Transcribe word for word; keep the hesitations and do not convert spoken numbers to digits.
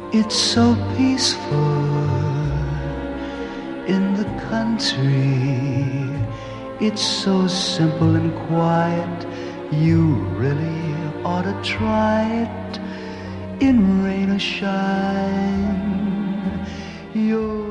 It's so peaceful in the country. It's so simple and quiet. You really ought to try it. In rain or shine, you're